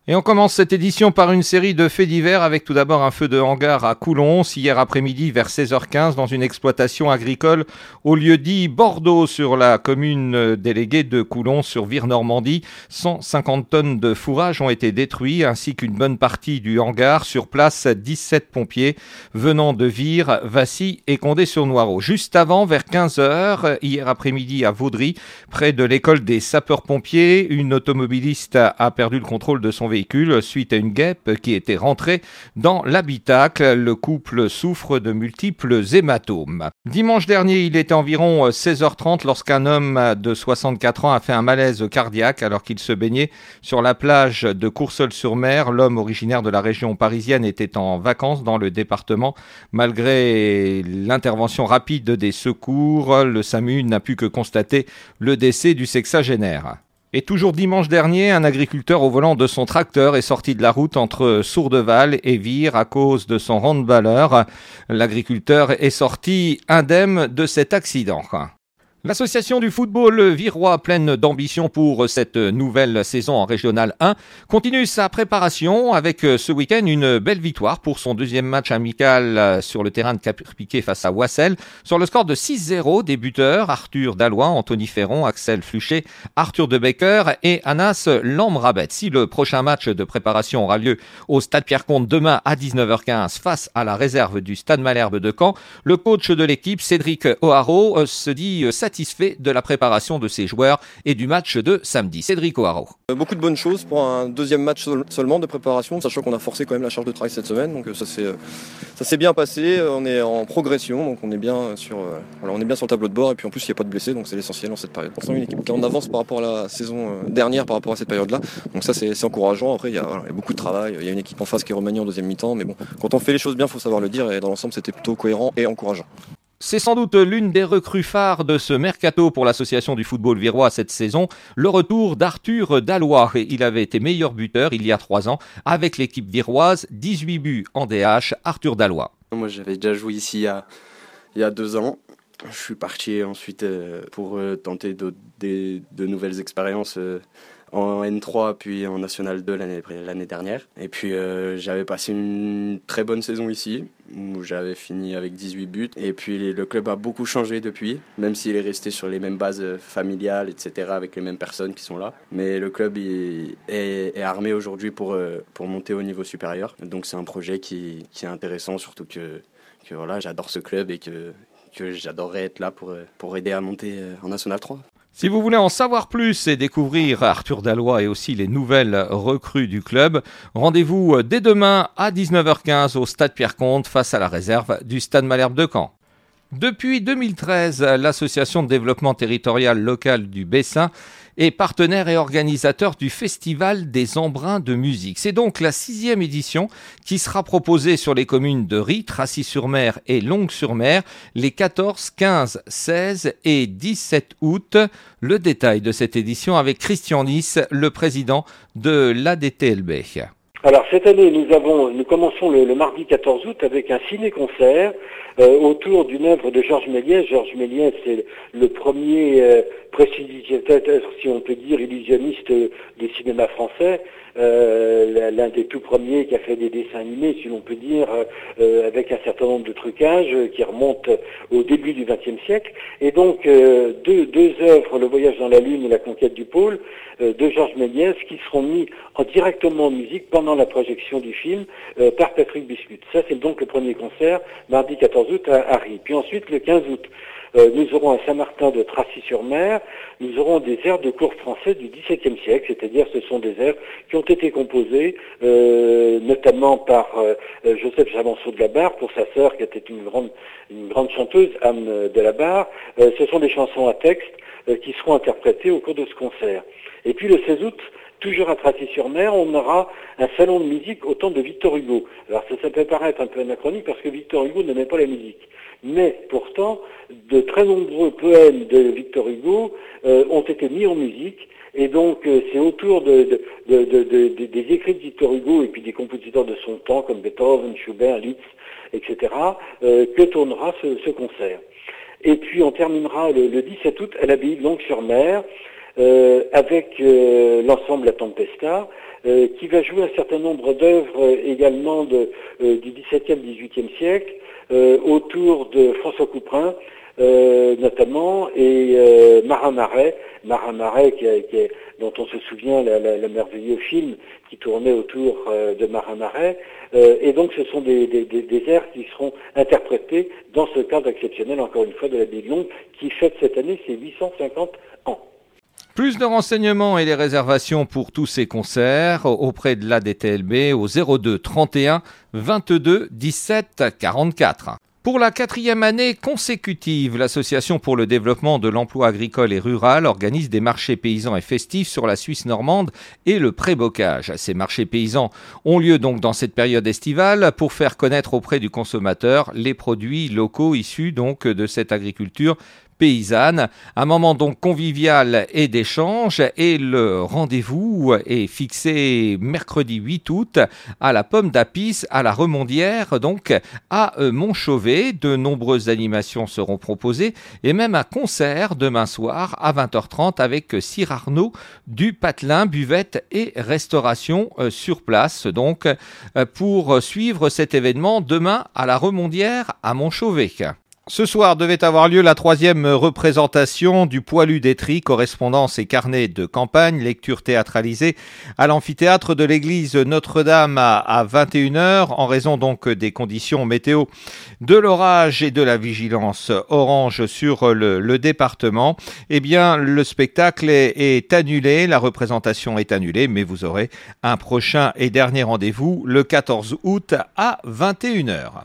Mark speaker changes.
Speaker 1: Et on commence cette édition par une série de faits divers avec tout d'abord un feu de hangar à Coulons hier après-midi vers 16h15 dans une exploitation agricole au lieu-dit Bordeaux sur la commune déléguée de Coulons sur Vire-Normandie. 150 tonnes de fourrage ont été détruits ainsi qu'une bonne partie du hangar. Sur place, 17 pompiers venant de Vire, Vassy et Condé-sur-Noireau. Juste avant, vers 15h, hier après-midi à Vaudry, près de l'école des sapeurs-pompiers, une automobiliste a perdu le contrôle de son véhicule suite à une guêpe qui était rentrée dans l'habitacle. Le couple souffre de multiples hématomes. Dimanche dernier, il était environ 16h30 lorsqu'un homme de 64 ans a fait un malaise cardiaque alors qu'il se baignait sur la plage de Courseulles-sur-Mer. L'homme originaire de la région parisienne était en vacances dans le département. Malgré l'intervention rapide des secours, le SAMU n'a pu que constater le décès du sexagénaire. Et toujours dimanche dernier, un agriculteur au volant de son tracteur est sorti de la route entre Sourdeval et Vire à cause de son handballeur. L'agriculteur est sorti indemne de cet accident. L'association du football virois, pleine d'ambition pour cette nouvelle saison en Régional 1, continue sa préparation avec ce week-end une belle victoire pour son deuxième match amical sur le terrain de Cap-Piquet face à Wassel. Sur le score de 6-0, des buteurs Arthur Dallois, Anthony Ferron, Axel Fluchet, Arthur De Becker et Anas Lambrabet. Si le prochain match de préparation aura lieu au Stade Pierre-Comte demain à 19h15 face à la réserve du Stade Malherbe de Caen, le coach de l'équipe, Cédric O'Haraud, se dit satisfait de la préparation de ses joueurs et du match de samedi. Cédric O'Haraud.
Speaker 2: Beaucoup de bonnes choses pour un deuxième match seulement de préparation, sachant qu'on a forcé quand même la charge de travail cette semaine, donc ça s'est bien passé, on est en progression, donc on est bien sur le tableau de bord, et puis en plus il n'y a pas de blessés, donc c'est l'essentiel dans cette période. On sent une équipe qui est en avance par rapport à la saison dernière, par rapport à cette période-là, donc ça c'est encourageant. Après il y a beaucoup de travail, il y a une équipe en face qui est remaniée en deuxième mi-temps, mais bon, quand on fait les choses bien, il faut savoir le dire, et dans l'ensemble c'était plutôt cohérent et encourageant.
Speaker 1: C'est sans doute l'une des recrues phares de ce mercato pour l'association du football virois cette saison, le retour d'Arthur Dallois. Il avait été meilleur buteur il y a 3 ans avec l'équipe viroise, 18 buts en DH, Arthur Dallois.
Speaker 3: Moi j'avais déjà joué ici il y a 2 ans. Je suis parti ensuite pour tenter de nouvelles expériences en N3 puis en National 2 l'année dernière. Et puis j'avais passé une très bonne saison ici où j'avais fini avec 18 buts. Et puis le club a beaucoup changé depuis, même s'il est resté sur les mêmes bases familiales, etc., avec les mêmes personnes qui sont là. Mais le club est armé aujourd'hui pour monter au niveau supérieur. Donc c'est un projet qui est intéressant, surtout que voilà, j'adore ce club et que j'adorerais être là pour aider à monter en National 3.
Speaker 1: Si vous voulez en savoir plus et découvrir Arthur Dallois et aussi les nouvelles recrues du club, rendez-vous dès demain à 19h15 au Stade Pierre-Comte face à la réserve du Stade Malherbe de Caen. Depuis 2013, l'association de développement territorial local du Bessin est partenaire et organisateur du Festival des Embruns de musique. C'est donc la 6e édition qui sera proposée sur les communes de Ry, Tracy-sur-Mer et Longues-sur-Mer les 14, 15, 16 et 17 août. Le détail de cette édition avec Christian Nice, le président de l'ADTLB.
Speaker 4: Alors cette année, nous commençons le mardi 14 août avec un ciné-concert autour d'une œuvre de Georges Méliès. Georges Méliès, c'est le premier prestidigitateur, si on peut dire, illusionniste du cinéma français. L'un des tout premiers qui a fait des dessins animés, si l'on peut dire, avec un certain nombre de trucages qui remontent au début du XXe siècle. Et donc deux œuvres, Le Voyage dans la Lune et La Conquête du Pôle, de Georges Méliès, qui seront mis directement en musique pendant la projection du film par Patrick Biscuit. Ça, c'est donc le premier concert, mardi 14 août à Ry. Puis ensuite, le 15 août, nous aurons à Saint-Martin de Tracy-sur-Mer, nous aurons des airs de cour français du XVIIe siècle, c'est-à-dire ce sont des airs qui ont été composés notamment par Joseph Chavanceau de la Barre, pour sa sœur qui était une grande chanteuse, Anne de la Barre. Ce sont des chansons à texte qui seront interprétées au cours de ce concert. Et puis le 16 août, toujours à Tracy-sur-Mer, on aura un salon de musique au temps de Victor Hugo. Alors ça peut paraître un peu anachronique parce que Victor Hugo n'aimait pas la musique. Mais pourtant, de très nombreux poèmes de Victor Hugo ont été mis en musique. Et donc c'est autour des écrits de Victor Hugo et puis des compositeurs de son temps comme Beethoven, Schubert, Liszt, etc. Que tournera ce concert. Et puis on terminera le 17 août à l'abbaye de Longues-sur-Mer avec l'ensemble La Tempesta, qui va jouer un certain nombre d'œuvres également du XVIIe, XVIIIe siècle, autour de François Couperin, notamment, et Marin Marais, dont on se souvient la merveilleux film qui tournait autour de Marin Marais. Et donc ce sont des airs qui seront interprétés dans ce cadre exceptionnel, encore une fois, de la Bille Longue, qui fête cette année ses 850 ans.
Speaker 1: Plus de renseignements et des réservations pour tous ces concerts auprès de l'ADTLB au 02 31 22 17 44. Pour la 4e année consécutive, l'Association pour le développement de l'emploi agricole et rural organise des marchés paysans et festifs sur la Suisse normande et le pré-bocage. Ces marchés paysans ont lieu donc dans cette période estivale pour faire connaître auprès du consommateur les produits locaux issus donc de cette agriculture paysanne, un moment donc convivial et d'échange, et le rendez-vous est fixé mercredi 8 août à la Pomme d'Apis à la Remondière, donc à Montchauvet. De nombreuses animations seront proposées et même un concert demain soir à 20h30 avec Sir Arnaud du Patelin, buvette et restauration sur place, donc pour suivre cet événement demain à la Remondière à Montchauvet. Ce soir devait avoir lieu la 3e représentation du Poilu d'Étry, correspondance et carnet de campagne, lecture théâtralisée à l'amphithéâtre de l'église Notre-Dame à 21h, en raison donc des conditions météo, de l'orage et de la vigilance orange sur le département. Eh bien, le spectacle est annulé, la représentation est annulée, mais vous aurez un prochain et dernier rendez-vous le 14 août à 21h.